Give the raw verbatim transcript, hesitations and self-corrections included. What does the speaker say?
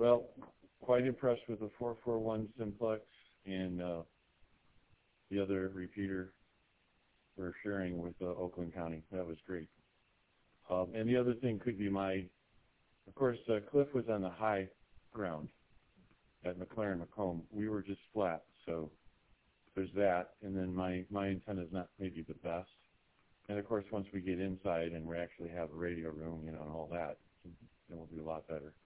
Well, quite impressed with the four forty-one simplex and uh, the other repeater we're sharing with uh, Oakland County. That was great. Um, and the other thing could be my, of course, uh, Cliff was on the high ground at McLaren Macomb. We were just flat, so there's that. And then my, my antenna is not maybe the best. And of course, once we get inside and we actually have a radio room, you know, and all that, then we'll do a lot better.